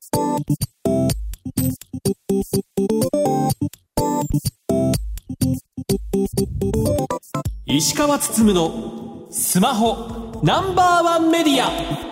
石川つつむのスマホナンバーワンメディア。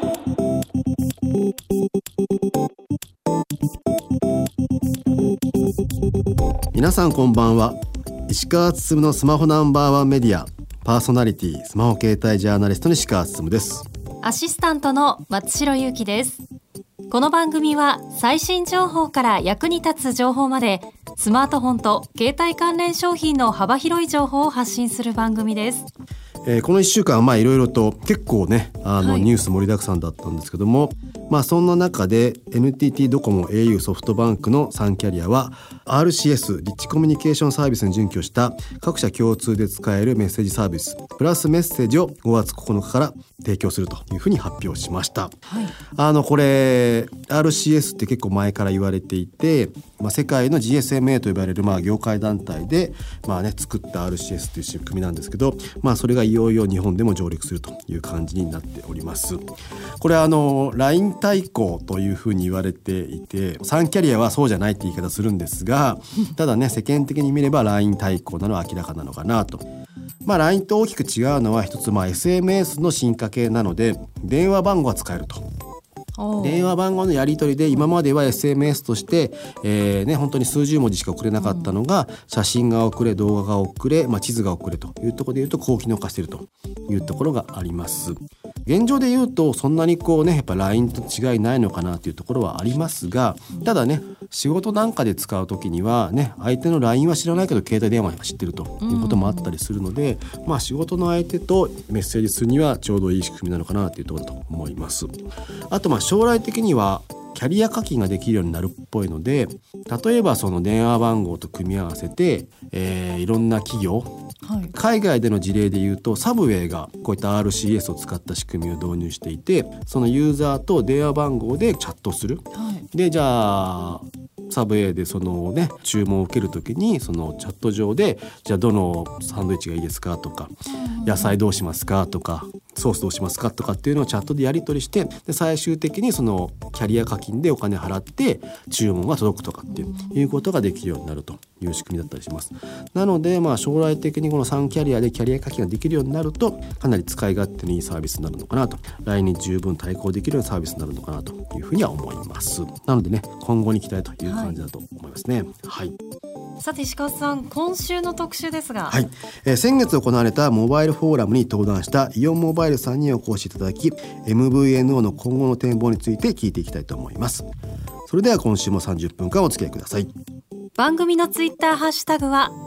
皆さんこんばんは。石川つつむのスマホナンバーワンメディアパーソナリティ、スマホ携帯ジャーナリストの石川つつむです。 アシスタントの松代ゆうきです。この番組は最新情報から役に立つ情報まで、スマートフォンと携帯関連商品の幅広い情報を発信する番組です。 この1週間いろいろと結構ねニュース盛りだくさんだったんですけども、そんな中で NTT ドコモ au ソフトバンクの3キャリアは RCS リッチコミュニケーションサービスに準拠した各社共通で使えるメッセージサービスプラスメッセージを5月9日から提供するというふうに発表しました。これ RCS って結構前から言われていて、世界の GSMA と呼ばれる業界団体で作った RCS という仕組みなんですけど、それがいよいよ日本でも上陸するという感じになっております。これLINE 対抗というふうに言われていて、3キャリアはそうじゃないって言い方するんですが、ただね世間的に見れば LINE 対抗なのは明らかなのかなと。LINE と大きく違うのは一つSMS の進化系なので電話番号が使えると。電話番号のやり取りで今までは SMS として、本当に数十文字しか送れなかったのが、写真が送れ、動画が送れ、地図が送れというところでいうと高機能化しているというところがあります。現状で言うとそんなにやっぱ LINE と違いないのかなというところはありますが、ただね仕事なんかで使うときには相手の LINE は知らないけど携帯電話は知ってるということもあったりするので、仕事の相手とメッセージするにはちょうどいい仕組みなのかなというところだと思います。あと将来的にはキャリア課金ができるようになるっぽいので、例えばその電話番号と組み合わせて、いろんな企業、海外での事例でいうとサブウェイがこういった RCS を使った仕組みを導入していて、そのユーザーと電話番号でチャットする、でじゃあサブウェイで注文を受けるときにそのチャット上でじゃあどのサンドイッチがいいですかとか、野菜どうしますかとか、ソースどうしますかとかっていうのをチャットでやり取りして、で最終的にそのキャリア課金でお金払って注文が届くとかっていうことができるようになるという仕組みだったりします。なので将来的にこの3キャリアでキャリア課金ができるようになるとかなり使い勝手のいいサービスになるのかなと、来年十分対抗できるようなサービスになるのかなというふうには思います。なので今後に期待という感じだと思いますね。 さて石川さん、今週の特集ですが、 先月行われたモバイルフォーラムに登壇したイオンモバイルさんにお越しいただき MVNO の今後の展望について聞いていきたいと思います。それでは今週も30分間お付き合いください。 番組のツイッターハッシュタグは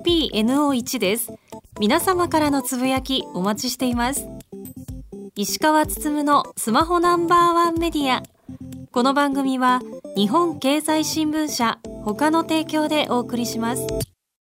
SPNO1 です。皆様からのつぶやきお待ちしています。石川つつむのスマホナンバーワンメディア。この番組は日本経済新聞社他の提供でお送りします。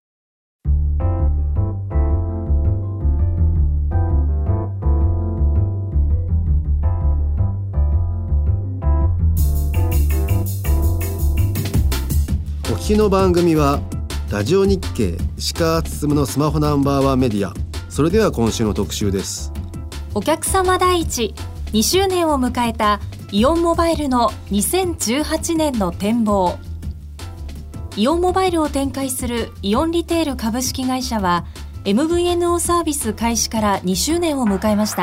お聞きの番組はラジオ日経石川つつむのスマホナンバーワンメディア。それでは今週の特集です。 お客様第一2周年を迎えたイオンモバイルの2018年の展望。イオンモバイルを展開するイオンリテール株式会社は MVNO サービス開始から2周年を迎えました。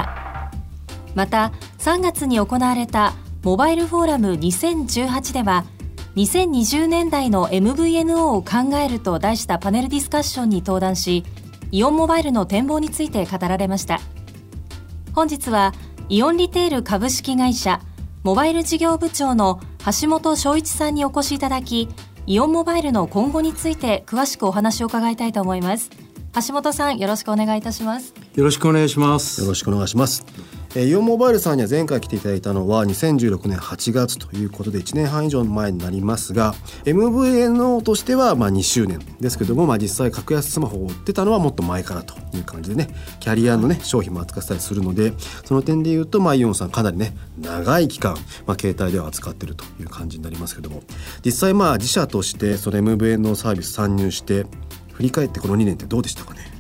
また3月に行われたモバイルフォーラム2018では2020年代の MVNO を考えると題したパネルディスカッションに登壇し、イオンモバイルの展望について語られました。本日はイオンリテール株式会社モバイル事業部長の橋本翔一さんにお越しいただき、イオンモバイルの今後について詳しくお話を伺いたいと思います。橋本さん、よろしくお願いいたします。 よろしくお願いします。 よろしくお願いします。イオンモバイルさんには前回来ていただいたのは2016年8月ということで1年半以上前になりますが、 MVNO としては2周年ですけども、実際格安スマホを売ってたのはもっと前からという感じでキャリアの商品も扱ってたりするので、その点でいうとイオンさんかなり長い期間、携帯では扱っているという感じになりますけども、実際自社としてその MVNO サービス参入して振り返ってこの2年ってどうでしたかね。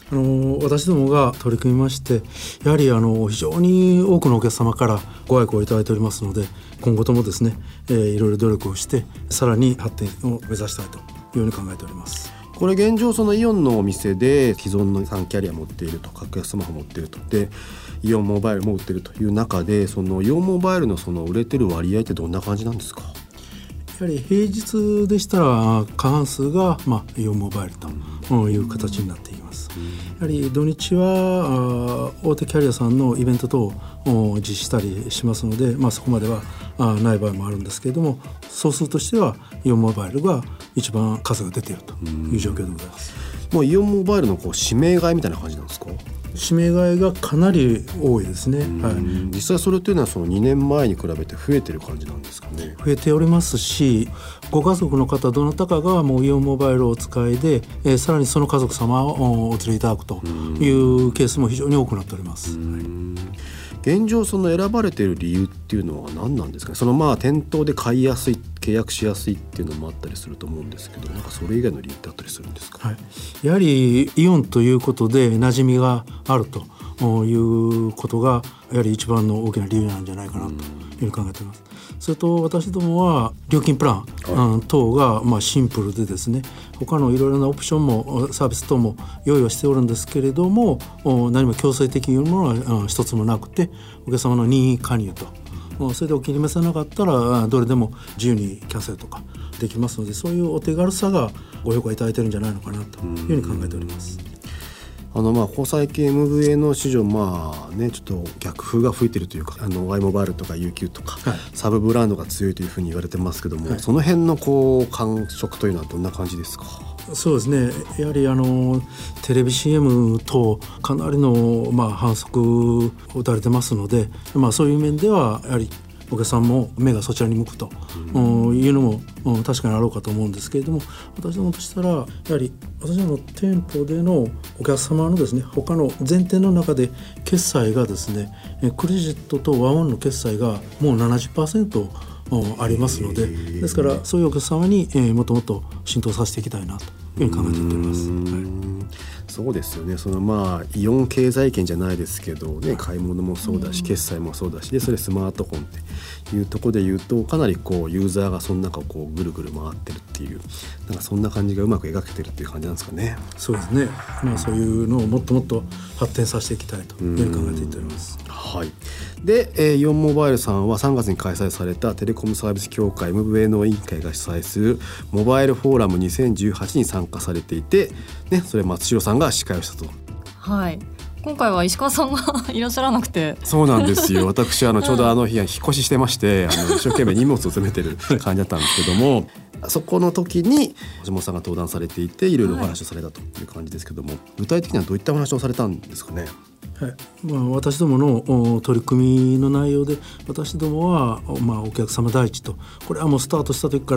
私どもが取り組みまして、やはり非常に多くのお客様からご愛顧をいただいておりますので、今後ともですね、いろいろ努力をしてさらに発展を目指したいというふうに考えております。 これ現状そのイオンのお店で既存の3キャリア持っていると、格安スマホ持っていると、でイオンモバイルも売っているという中で、そのイオンモバイルのその売れてる割合ってどんな感じなんですか？ やはり平日でしたら過半数が、イオンモバイルという形になっています。やはり土日は大手キャリアさんのイベント等を実施したりしますので、そこまではない場合もあるんですけれども、総数としてはイオンモバイルが一番数が出ているという状況でございます。 もうイオンモバイルの指名買いみたいな感じなんですか？ 指名買いがかなり多いですね。 実際それというのはその2年前に比べて増えてる感じなんですかね？ 増えておりますし、ご家族の方どなたかがもうイオンモバイルをお使いで、さらにその家族様をお連れいただくというケースも非常に多くなっております。 現状その選ばれている理由っていうのは何なんですかね？その店頭で買いやすい、契約しやすいっていうのもあったりすると思うんですけど、なんかそれ以外の理由ってあったりするんですか？ やはりイオンということで馴染みがあるということがやはり一番の大きな理由なんじゃないかなというふうに考えています。それと私どもは料金プラン等がシンプルでですね、他のいろいろなオプションもサービス等も用意をしておるんですけれども、何も強制的にいうものは一つもなくて、お客様の任意加入と、それでお気に召さなかったらどれでも自由にキャンセルとかできますので、そういうお手軽さがご評価いただいているんじゃないのかなというふうに考えております。 ここ最近 MVA の市場ちょっと逆風が吹いてるというか、Y モバイルとか UQ とか、サブブランドが強いというふうに言われてますけども、その辺の感触というのはどんな感じですか？ そうですね、やはりテレビ CM 等かなりの反則を打たれてますので、そういう面ではやはりお客さんも目がそちらに向くというのも確かにあろうかと思うんですけれども、私どもとしたらやはり私どもの店舗でのお客様のですね、他の前店の中で決済がですね、クレジットとワンワンの決済がもう 70% ありますので、ですからそういうお客様にもっともっと浸透させていきたいなというふうに考えております。 そうですよね。イオン経済圏じゃないですけどね、買い物もそうだし、決済もそうだし、でそれスマートフォンっていうところで言うと、かなりユーザーがその中をぐるぐる回ってるっていう、なんかそんな感じがうまく描けてるっていう感じなんですかね。 そうですね、そういうのをもっともっと発展させていきたいというふうに考えていっております。 で、イオンモバイルさんは3月に開催されたテレコムサービス協会 MVA の委員会が主催するモバイルフォーラム2018に参加されていて、それ松代さんが司会をしたと。 今回は石川さんがいらっしゃらなくて。 そうなんですよ。私ちょうどあの日引っ越ししてまして、一生懸命荷物を詰めてる感じだったんですけどもそこの時に橋本さんが登壇されていて、いろいろお話をされたという感じですけども、具体的にはどういったお話をされたんですかね？ 私どもの取り組みの内容で、私どもは、お客様第一と、これはもうスタートした時から、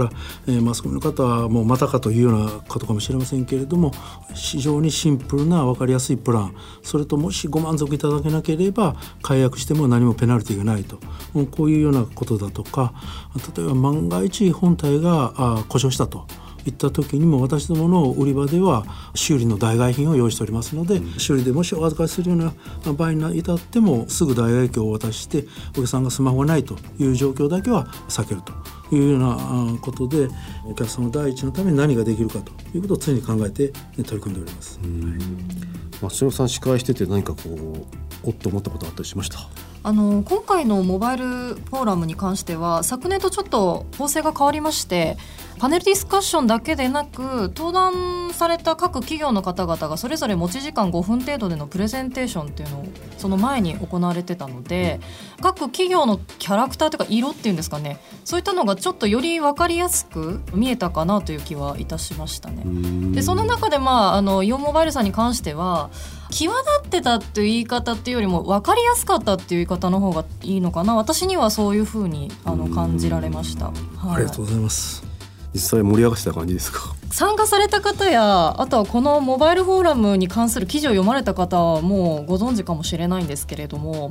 マスコミの方はもうまたかというようなことかもしれませんけれども、非常にシンプルな分かりやすいプラン、それともしご満足いただけなければ解約しても何もペナルティがないと、こういうようなことだとか、例えば万が一本体が故障したといった時にも、私どもの売り場では修理の代替品を用意しておりますので、修理でもしお預かりするような場合に至ってもすぐ代替機をお渡しして、お客さんがスマホがないという状況だけは避けるというようなことで、お客様第一のために何ができるかということを常に考えて取り組んでおります。 松代さん司会してて何かおっと思ったことあったりしました？ 今回のモバイルフォーラムに関しては昨年とちょっと構成が変わりまして、パネルディスカッションだけでなく、登壇された各企業の方々がそれぞれ持ち時間5分程度でのプレゼンテーションっていうのをその前に行われてたので、各企業のキャラクターというか色っていうんですかね、そういったのがちょっとより分かりやすく見えたかなという気はいたしましたね。でその中でイオンモバイルさんに関しては際立ってたっていう言い方っていうよりも分かりやすかったっていう言い方の方がいいのかな。私にはそういうふうに感じられました。 ありがとうございます。 実際盛り上がってた感じですか？ 参加された方や、あとはこのモバイルフォーラムに関する記事を読まれた方はもうご存知かもしれないんですけれども、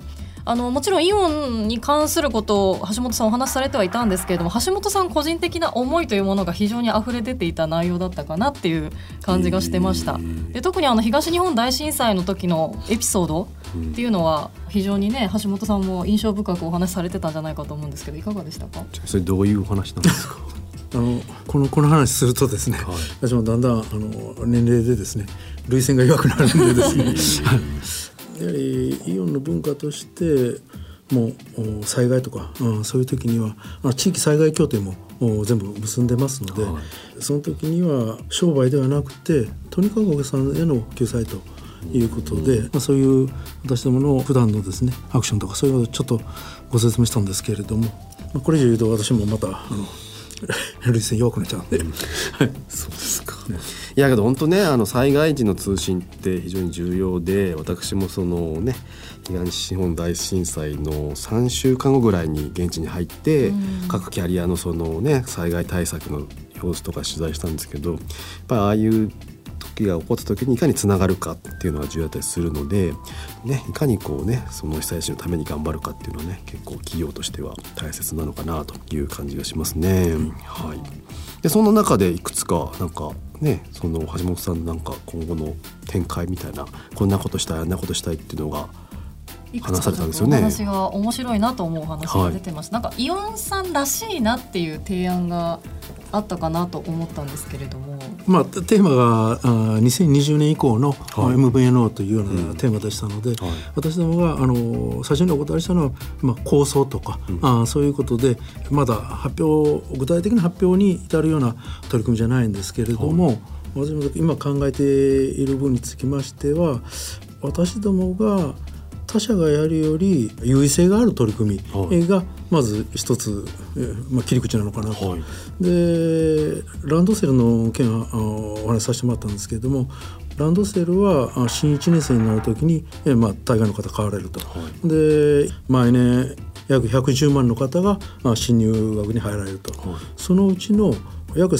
もちろんイオンに関することを橋本さんお話しされてはいたんですけれども、橋本さん個人的な思いというものが非常に溢れ出ていた内容だったかなっていう感じがしてました。で特に東日本大震災の時のエピソードっていうのは非常にね、橋本さんも印象深くお話しされてたんじゃないかと思うんですけど、いかがでしたか？ それどういうお話なんですか？ この話するとですね、私もだんだん年齢でですね涙腺が弱くなるんでですねやはりイオンの文化としてもう災害とか、そういう時には地域災害協定も全部結んでますので、その時には商売ではなくてとにかくお客さんへの救済ということで、そういう私どもの普段のですねアクションとかそういうことをちょっとご説明したんですけれども、これ以上言うと私もまた涙腺弱くなっちゃうんでそうですか、いやけど本当ね、災害時の通信って非常に重要で、私もそのね東日本大震災の3週間後ぐらいに現地に入って、各キャリアのそのね災害対策の様子とか取材したんですけど、やっぱりああいう時が起こった時にいかにつながるかっていうのが重要だったりするので、ね、いかにこうねその被災地のために頑張るかっていうのはね結構企業としては大切なのかなという感じがしますね、はい。でそんな中でいくつかなんかね、その橋本さんなんか今後の展開みたいな、こんなことしたいあんなことしたいっていうのが話されたんですよね。 お話が面白いなと思うお話が出てました、なんかイオンさんらしいなっていう提案があったかなと思ったんですけれども、 テーマが2020年以降の MVNO というようなテーマでしたので、私どもが最初にお答えしたのは、構想とか、そういうことでまだ具体的な発表に至るような取り組みじゃないんですけれども、私も今考えている分につきましては、私どもが他社がやるより優位性がある取り組みがまず一つ、切り口なのかなと、でランドセルの件はお話しさせてもらったんですけれども、ランドセルは新1年生になるときに、大概の方買われると、で毎年約110万の方が新入学に入られると、そのうちの約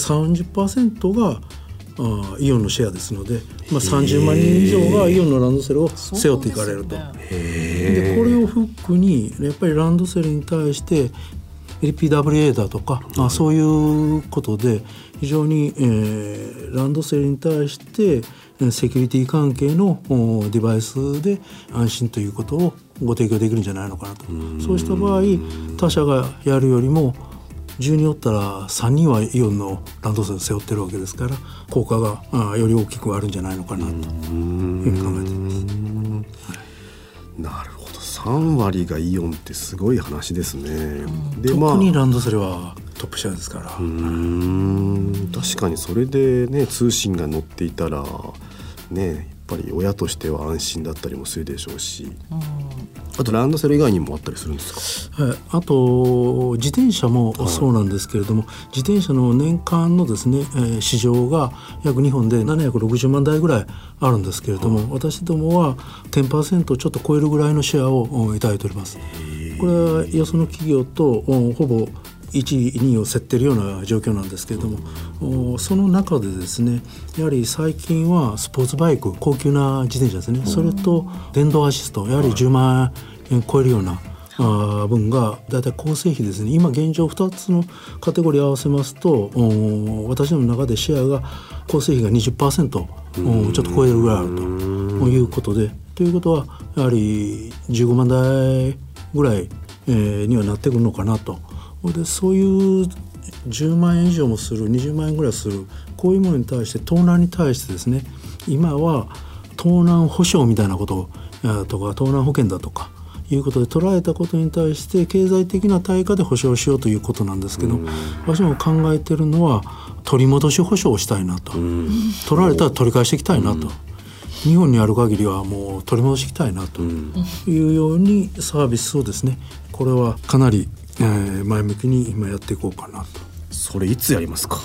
30% がイオンのシェアですので、30万人以上がイオンのランドセルを背負っていかれると。でこれをフックにやっぱりランドセルに対して LPWA だとか、そういうことで非常に、ランドセルに対してセキュリティ関係のデバイスで安心ということをご提供できるんじゃないのかなと。そうした場合他社がやるよりも10人おったら3人はイオンのランドセルを背負ってるわけですから、効果がより大きくあるんじゃないのかなというふうに考えています。 なるほど、3割がイオンってすごい話ですね。で特にランドセルはトップシェアですから。 確かにそれでね通信が載っていたらね、やっぱり親としては安心だったりもするでしょうし、あとランドセル以外にもあったりするんですか？ あと自転車もそうなんですけれども、自転車の年間のですね、市場が約日本で760万台ぐらいあるんですけれども、私どもは 10% ちょっと超えるぐらいのシェアをいただいております。これはよその企業とほぼ1、2を競っているような状況なんですけれども、その中でですね、やはり最近はスポーツバイク、高級な自転車ですね、それと電動アシスト、やはり10万円超えるような分がだいたい構成比ですね、今現状2つのカテゴリー合わせますと、私の中でシェアが構成比が 20% ちょっと超えるぐらいあるということで、ということはやはり15万台ぐらいにはなってくるのかなと。でそういう10万円以上もする、20万円ぐらいする、こういうものに対して盗難に対してですね、今は盗難保証みたいなこととか盗難保険だとかいうことで捉えたことに対して経済的な対価で保証しようということなんですけど、私も考えているのは取り戻し保証をしたいなと、取られたら取り返していきたいなと、日本にある限りはもう取り戻していきたいなというようにサービスをですね、これはかなり前向きに今やっていこうかなと。 それいつやりますか？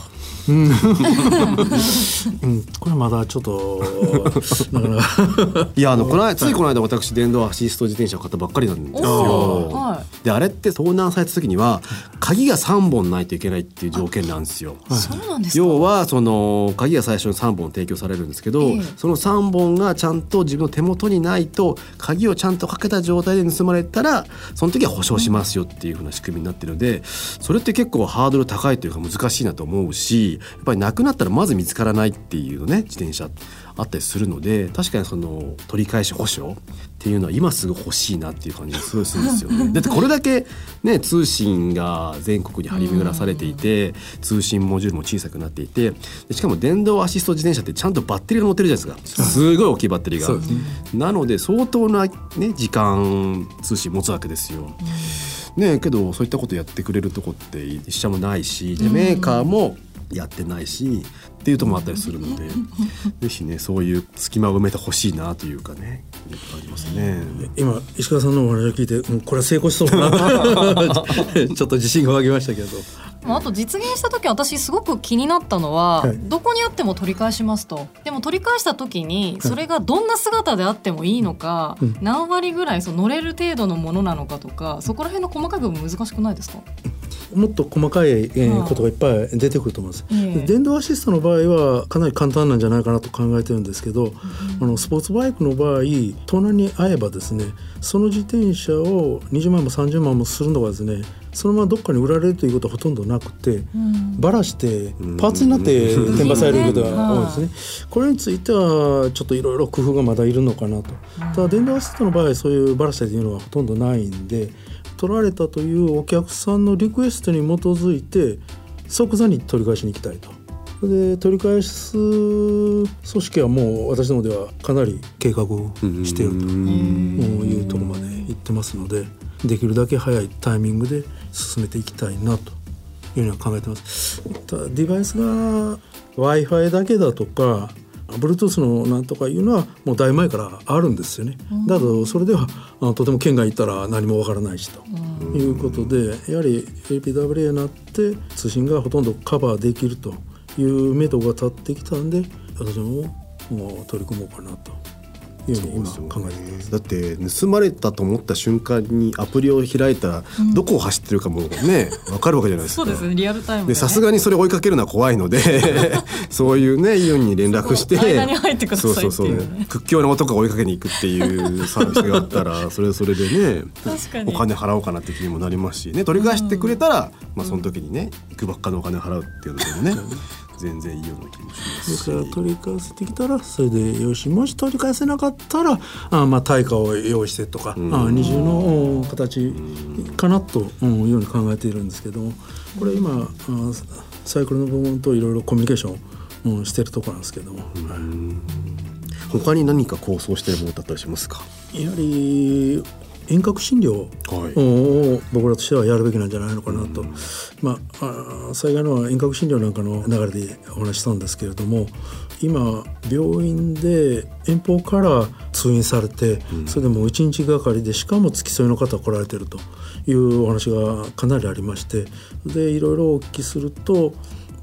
これまだちょっとだからいやついこの間私電動アシスト自転車を買ったばっかりなんですよ。であれって盗難された時には鍵が3本ないといけないっていう条件なんですよ。 そうなんですか。 要はその鍵が最初に3本提供されるんですけど、その3本がちゃんと自分の手元にないと鍵をちゃんとかけた状態で盗まれたらその時は保証しますよっていう風な仕組みになってるので、それって結構ハードル高いというか難しいなと思うし、やっぱりなくなったらまず見つからないっていうね自転車あったりするので、確かにその取り返し保証っていうのは今すぐ欲しいなっていう感じがすごいするんですよね。だってこれだけね通信が全国に張り巡らされていて、通信モジュールも小さくなっていて、しかも電動アシスト自転車ってちゃんとバッテリーが乗ってるじゃないですか。すごい大きいバッテリーが、なので相当な、ね、時間通信持つわけですよ。ね、けどそういったことやってくれるとこって一社もないし、メーカーもやってないしっていうとこもあったりするので、ぜひねそういう隙間を埋めてほしいなというかね、ありますね。 今石川さんのお話を聞いて、これは成功しそうだなちょっと自信が湧きましたけど、 あと実現した時私すごく気になったのは、どこにあっても取り返しますと。でも取り返した時にそれがどんな姿であってもいいのか、何割ぐらい乗れる程度のものなのかとか、そこら辺の細かい部分難しくないですか？ もっと細かいことがいっぱい出てくると思います。電動アシストの場合はかなり簡単なんじゃないかなと考えてるんですけど、スポーツバイクの場合盗難に遭えばですね、その自転車を20万も30万もするのがですね、そのままどっかに売られるということはほとんどなくて、バラしてパーツになって転売されることが多いですね。これについてはちょっといろいろ工夫がまだいるのかなと。ただ電動アシストの場合そういうバラしたというのはほとんどないんで、取られたというお客さんのリクエストに基づいて即座に取り返しに行きたいと。で取り返す組織はもう私の方ではかなり計画をしているというところまで行ってますので、できるだけ早いタイミングで進めていきたいなというふうには考えてます。ただデバイスが Wi-Fi だけだとかBluetooth のなんとかいうのはもうだいぶ前からあるんですよね。だけどそれではとても県外行ったら何もわからないしということで、やはり APWA になって通信がほとんどカバーできるという目処が立ってきたんで、私ももう取り組もうかなというふうに今考えています。 だって盗まれたと思った瞬間にアプリを開いたらどこを走ってるかもね分かるわけじゃないですか。 そうですね、リアルタイムでさすがにそれ追いかけるのは怖いのでそういうねイオンに連絡して間に入ってくださいっていうね、 屈強な男が追いかけに行くっていうサービスがあったらそれはそれでねお金払おうかなって気にもなりますしね、取り返してくれたら、その時にねいくばっかのお金を払うっていうのでね全然いいような気もしますし、 だから取り返せてきたらそれでよし、もし取り返せなかったら対価を用意してとか、二重の形かなというように考えているんですけども、これ今サイクルの部門といろいろコミュニケーションしているところなんですけども、 他に何か構想しているものだったりしますか？ やはり遠隔診療を僕らとしてはやるべきなんじゃないのかなと。最後の遠隔診療なんかの流れでお話ししたんですけれども、今病院で遠方から通院されて、それでもう1日がかりでしかも付き添いの方が来られているというお話がかなりありまして、でいろいろお聞きすると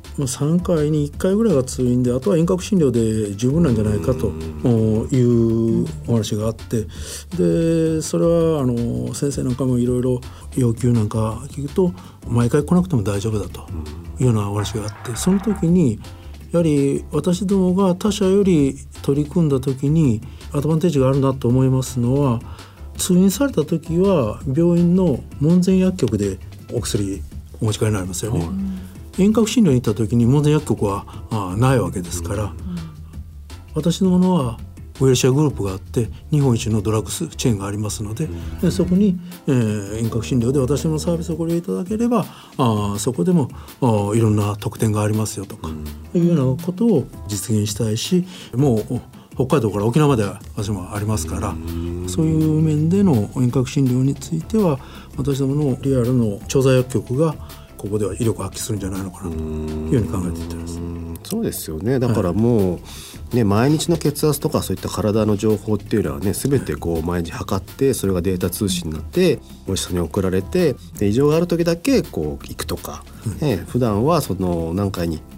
3回に1回ぐらいが通院で、あとは遠隔診療で十分なんじゃないかというお話があって、でそれは先生なんかもいろいろ要求なんか聞くと毎回来なくても大丈夫だというようなお話があって、その時にやはり私どもが他社より取り組んだ時にアドバンテージがあるなと思いますのは、通院された時は病院の門前薬局でお薬お持ち帰りになりますよね。遠隔診療に行った時に門前薬局はないわけですから、私のものはウェルシアグループがあって日本一のドラッグスチェーンがありますので、そこに、遠隔診療で私のサービスをご利用いただければそこでもいろんな特典がありますよとかいうようなことを実現したいし、もう北海道から沖縄まで私もありますから、そういう面での遠隔診療については私どものリアルの調剤薬局がここでは威力を発揮するんじゃないのかなというふうに考えています。 そうですよね。だからもう、毎日の血圧とかそういった体の情報っていうのはね、全て毎日測ってそれがデータ通信になってお医者さんに送られて、で異常がある時だけ行くとか、普段はその何回に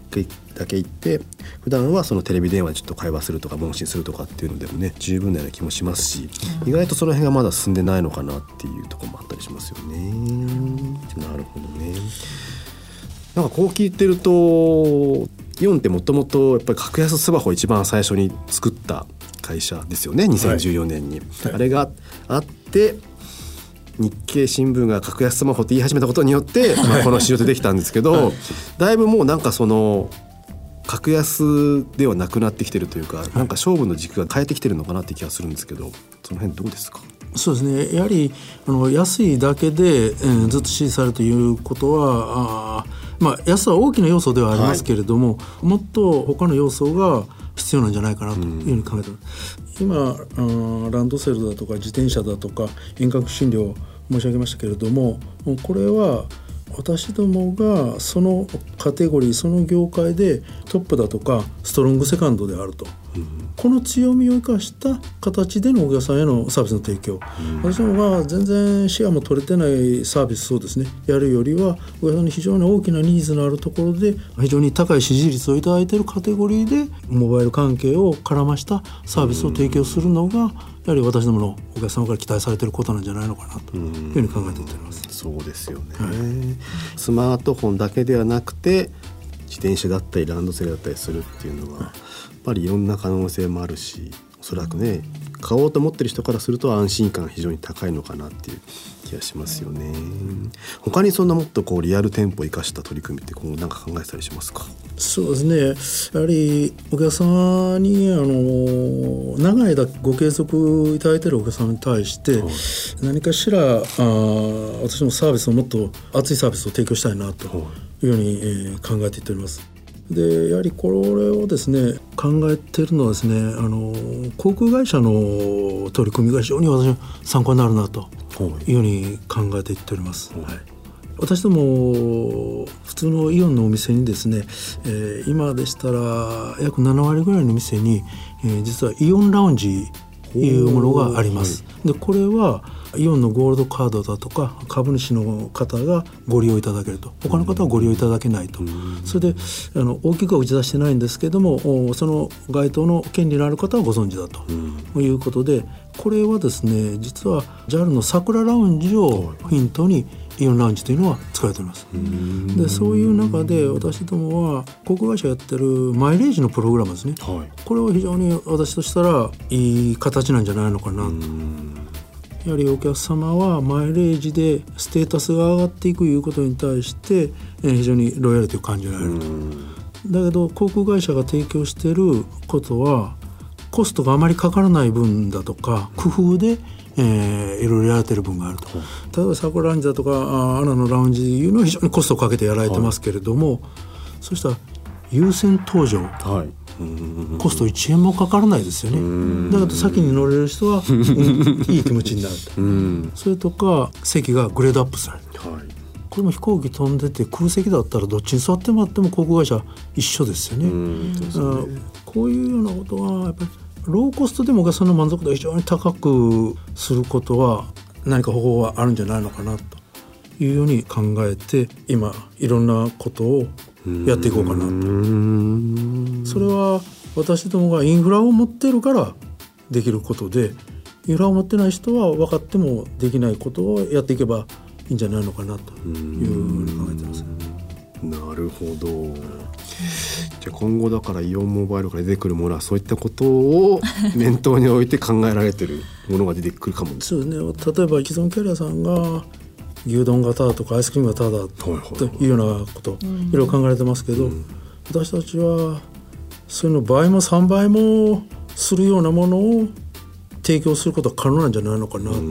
だけ行って普段はそのテレビ電話でちょっと会話するとか問診するとかっていうのでもね十分なような気もしますし、意外とその辺がまだ進んでないのかなっていうところもあったりしますよね。なるほどね。なんかこう聞いてるとイオンってもともとやっぱり格安スマホを一番最初に作った会社ですよね、2014年に、はい、あれがあって日経新聞が格安スマホって言い始めたことによって、この市場でできたんですけど、はい、だいぶもうなんかその格安ではなくなってきてるというか、なんか勝負の軸が変えてきてるのかなって気がするんですけど、その辺どうですか？ そうですね、やはり安いだけで、ずっと支持されるということは安さは大きな要素ではありますけれども、はい、もっと他の要素が必要なんじゃないかなというふうに考えています。今ランドセルだとか自転車だとか遠隔診療申し上げましたけれども、これは私どもがそのカテゴリーその業界でトップだとかストロングセカンドであると、この強みを生かした形でのお客さんへのサービスの提供、私どもが全然シェアも取れてないサービスをですねやるよりは、お客さんに非常に大きなニーズのあるところで非常に高い支持率をいただいているカテゴリーでモバイル関係を絡ましたサービスを提供するのが、やはり私どものお客様から期待されていることなんじゃないのかなというふうに考えていっております。 そうですよね、はい、スマートフォンだけではなくて自転車だったりランドセルだったりするっていうのは、やっぱりいろんな可能性もあるし、おそらくね買おうと思ってる人からすると安心感が非常に高いのかなっていう気がしますよね。他にそんなもっとこうリアル店舗を生かした取り組みって今後なんか考えたりしますか？ そうですね、やはりお客様に長い間ご継続いただいているお客様に対して、はい、何かしら私もサービスをもっと熱いサービスを提供したいなというように、考えていっております。でやはりこれをですね考えているのはですね、航空会社の取り組みが非常に私は参考になるなというように考えていっております、はい、私ども普通のイオンのお店にですね、今でしたら約7割ぐらいの店に、実はイオンラウンジいうものがあります、はい、でこれはイオンのゴールドカードだとか株主の方がご利用いただけると、他の方はご利用いただけないと、それで大きくは打ち出してないんですけども、その該当の権利のある方はご存知だということで、これはですね実は JAL の桜ラウンジをヒントにイオンラウンジというのは使われております。でそういう中で私どもは航空会社やってるマイレージのプログラムですね、はい、これは非常に私としたらいい形なんじゃないのかなと。やはりお客様はマイレージでステータスが上がっていくいうことに対して非常にロイヤリティを感じられると。だけど航空会社が提供していることはコストがあまりかからない分だとか工夫でいろいろやられている分があると。例えば桜ラウンジだとかアナのラウンジいうのは非常にコストをかけてやられてますけれども、はい、そうしたら優先搭乗、はい、コスト1円もかからないですよね。だから先に乗れる人は、いい気持ちになると。それとか席がグレードアップされる、はい、これも飛行機飛んでて空席だったらどっちに座ってもらっても航空会社一緒ですよね。こういうようなことはやっぱりローコストでもお客さんの満足度を非常に高くすることは何か方法はあるんじゃないのかなというように考えて、今いろんなことをやっていこうかなと。それは私どもがインフラを持っているからできることで、インフラを持ってない人は分かってもできないことをやっていけばいいんじゃないのかなというふうに考えています。 なるほど。じゃあ今後だからイオンモバイルから出てくるものはそういったことを念頭に置いて考えられているものが出てくるかもそうですね。例えば既存キャリアさんが牛丼がタダとかアイスクリームがタダというようなこといろいろ考えられてますけど、私たちはそれの倍も3倍もするようなものを提供することは可能なんじゃないのかなと。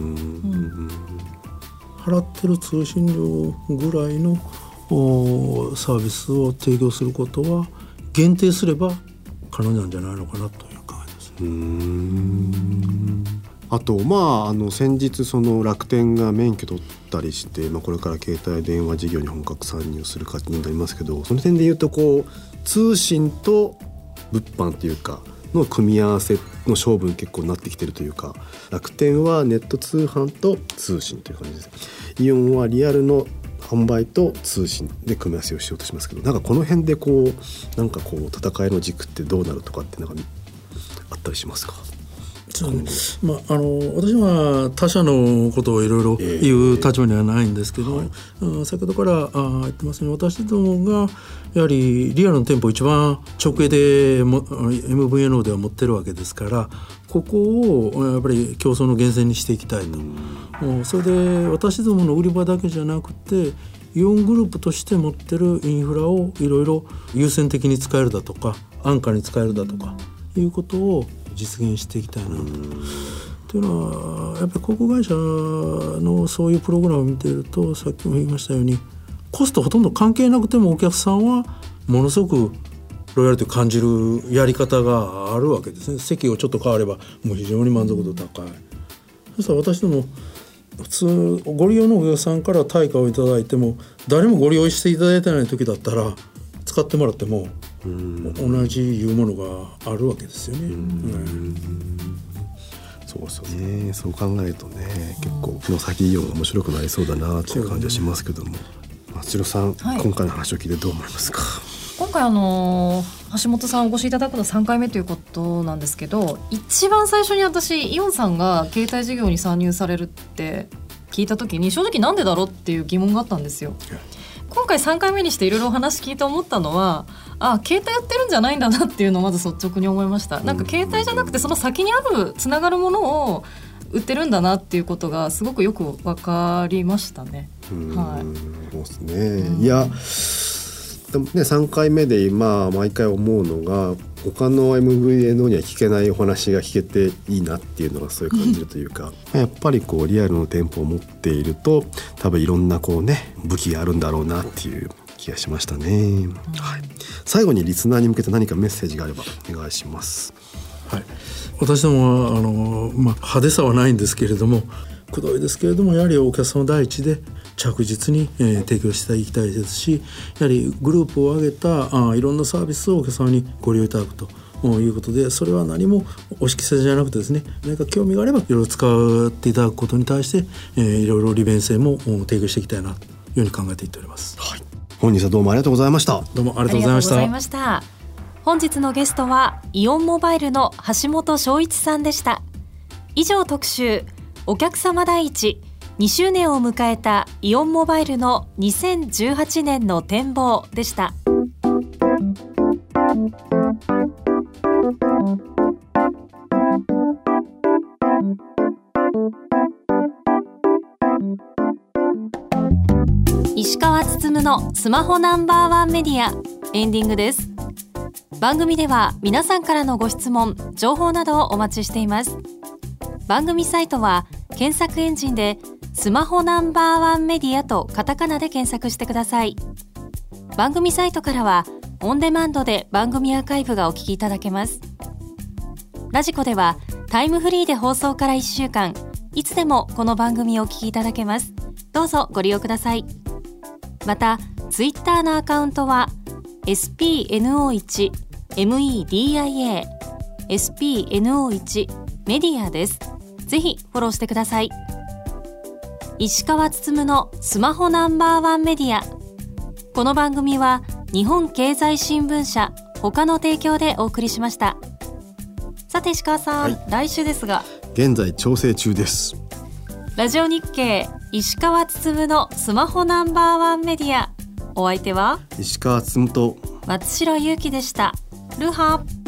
払ってる通信料ぐらいのサービスを提供することは限定すれば可能なんじゃないのかなという考えです。 あと先日その楽天が免許取ったりして、これから携帯電話事業に本格参入する形になりますけど、その点でいうと通信と物販というかの組み合わせの勝負に結構なってきてるというか、楽天はネット通販と通信という感じです。イオンはリアルの販売と通信で組み合わせをしようとしますけど、なんかこの辺でなんか戦いの軸ってどうなるとかってなんかあったりしますか？ 私は他社のことをいろいろ言う立場にはないんですけど、先ほどから言ってますように、私どもがやはりリアルの店舗一番直営でMVNO では持ってるわけですから、ここをやっぱり競争の源泉にしていきたいと。それで私どもの売り場だけじゃなくて、イオングループとして持ってるインフラをいろいろ優先的に使えるだとか安価に使えるだとかいうことを実現していきたいなというのは、やっぱり航空会社のそういうプログラムを見ていると、さっきも言いましたようにコストほとんど関係なくてもお客さんはものすごくロイヤリティを感じるやり方があるわけですね。席をちょっと変わればもう非常に満足度高い。そしたら私ども普通ご利用のお客さんから対価をいただいても、誰もご利用していただいてない時だったら使ってもらっても同じいうものがあるわけですよね。 そうですよね。そう考えるとね、結構この先イオンが面白くなりそうだなという感じはしますけども、松代さん、今回の話を聞いてどう思いますか？ 今回橋本さんお越しいただくの3回目ということなんですけど、一番最初に私イオンさんが携帯事業に参入されるって聞いた時に、正直なんでだろうっていう疑問があったんですよ。今回3回目にしていろいろお話聞いて思ったのは、携帯やってるんじゃないんだなっていうのをまず率直に思いました。なんか携帯じゃなくてその先にあるつながるものを売ってるんだなっていうことがすごくよく分かりましたね。 そうですね。いやでもね、3回目で毎回思うのが、他の MVNO には聞けないお話が聞けていいなっていうのがそういう感じるというかやっぱりリアルの店舗を持っていると多分いろんな武器があるんだろうなっていう気がしましたね。最後にリスナーに向けて何かメッセージがあればお願いします。 私どもは派手さはないんですけれども、くどいですけれども、やはりお客様第一で着実に、提供していきたいですし、やはりグループを挙げたいろんなサービスをお客様にご利用いただくということで、それは何も押し着せじゃなくてですね、何か興味があればいろいろ使っていただくことに対して、いろいろ利便性も提供していきたいなというように考えていっております。 本日はどうもありがとうございました。 どうもありがとうございました。 本日のゲストはイオンモバイルの橋本正一さんでした。以上、特集お客様第一2周年を迎えたイオンモバイルの2018年の展望でした。石川つつむのスマホナンバーワンメディア、エンディングです。番組では皆さんからのご質問、情報などをお待ちしています。番組サイトは検索エンジンでスマホナンバーワンメディアとカタカナで検索してください。番組サイトからはオンデマンドで番組アーカイブがお聞きいただけます。ラジコではタイムフリーで放送から1週間いつでもこの番組をお聞きいただけます。どうぞご利用ください。またツイッターのアカウントは SPNO1 MEDIA SPNO1 メディアです。ぜひフォローしてください。石川つつむのスマホナンバーワンメディア。この番組は日本経済新聞社他の提供でお送りしました。さて石川さん、来週ですが現在調整中です。 ラジオ日経石川つつむのスマホナンバーワンメディア、お相手は石川つつむと松代ゆうきでした。ルハ。